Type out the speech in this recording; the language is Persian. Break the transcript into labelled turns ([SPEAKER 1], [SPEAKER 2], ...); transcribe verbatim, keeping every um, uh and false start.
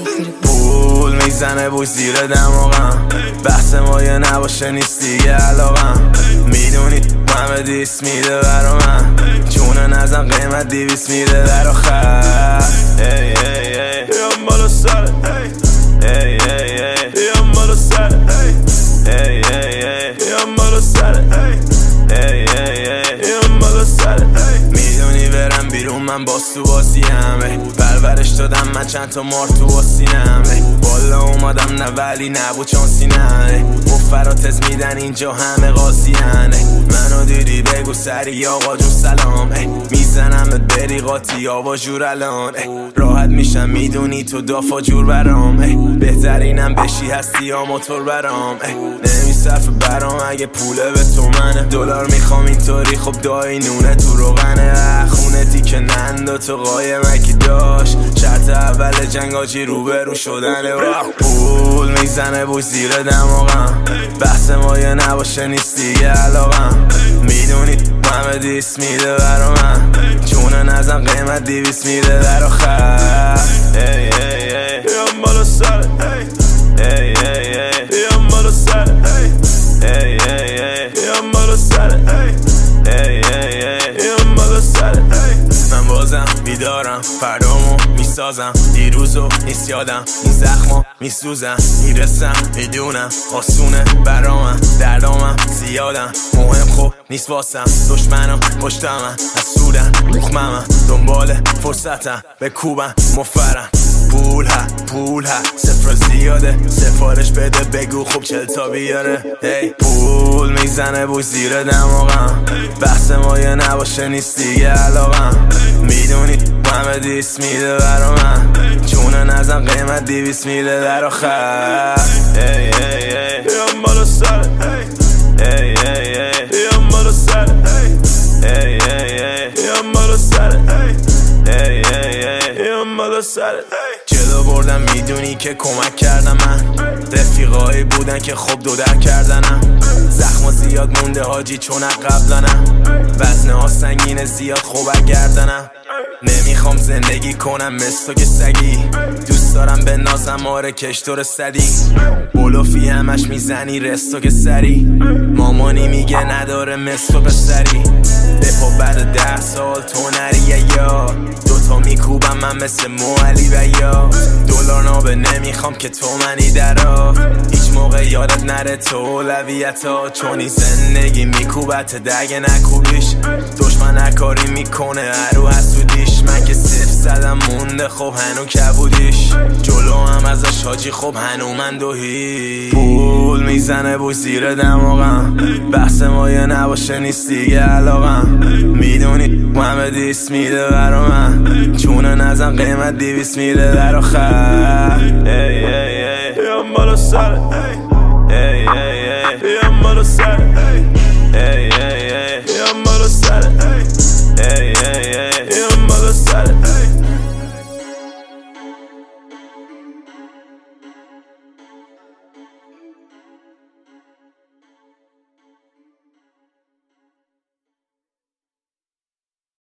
[SPEAKER 1] پول میزنه بوی زیر دماغم، بحث ما یه نباشه نیست دیگه علاقم. میدونی همه دیس میده برا من، چونه نزن قیمت دیویس میده در آخر. ای ای ای بیام بالا سر، ای ای ای بیام بالا سر، ای ای ای بیام بالا سر، ای ای ای بیام بالا سر. میدونی برم بیرون من باز تو بازیم، پرورش دادم من چند تا مار تو آسینم. بالا اومدم نه ولی نبود چون سینم، مفراتز میدن اینجا همه قاضیان. منو دیدی بگو سری آقا جون سلام، میزنم بری قاطی آوا جور الان. راحت میشم میدونی تو دافا جور برام، بهترینم بشی هستی یا موتور برام. نمیصرف برام اگه پوله به تو منه، دلار میخوام اینطوری خب دایی نونه تو روغنه. خونه تیکه نند تو قایمکی داشت، شرط اول جنگ آجی روبرو شدنه. پول میزنه بوی زیر دماغم، بحث ما یه نباشه نیست دیگه علاقم. میدونی همه دیس میده برا من، چونه نزن قیمت دیویس میده در آخر. ای ای ای بیام بالا سر، ای ای ای بیام بالا سر، ای ای ای بیام بالا سر، ای ای ای بیام بالا سر. من بازم بیدارم فردامو میسازم، دیروزو نیست یادم این زخمو میسوزم. میرسم میدونم آسونه برامم، دردامم زیادم مهم خوب نیست واسم. دشمنم پشتمم حسودن مخممم، دنبال فرصتم به کوبم مفرم. پول ها پول ها صفر زیاده، سفارش بده بگو خوب چل تا بیاره. هی پول میزنه بوی زیر دماغم، بحث ما یه نباشه نیست دیگه علاقم. میدونی همه دیس میده برا من، چونه نزن قیمت دیویس میده در آخر. ای ای ای بیام بالا سر، ای ای ای بیام بالا سر، ای ای ای بیام بالا سر، ای ای ای بیام بالا سر. جلو بردم میدونی که کمک کردم من، رفیقایی بودن که خوب دو در کردنم. زخم زیاد مونده حاجی چون قبلنم، وزنه ها سنگین زیاد خوب گردنم. نمیخوام زندگی کنم مثل تو که سگی، دوست دارم به نازم آره کشتور صدی. بلوفی همش میزنی رستو که سری، مامانی میگه نداره مثل تو پسری. دپا بعد ده سال تو نریه یا دوتا میکوبم من مثل موعلی و یا دلار نابه. نمیخوام که تو منی درا، هیچ موقع یادت نره تو اولویت ها، چونی زندگی میکوبت دگه نکوبیش. دشمن نکاری میکنه هرو حسودیش، من که صفر زدم مونده خب هنو کبودیش. جلو هم ازش حاجی خب هنو من دوهی. پول میزنه بوی زیر دماغم، بحث ما یه نباشه نیست دیگه علاقم. میدونی همه دیس میده برا من، چونه نزن قیمت دیویس میده در آخر. ای ای ای بیام بالا سر، ای ای ای بیام بالا سر.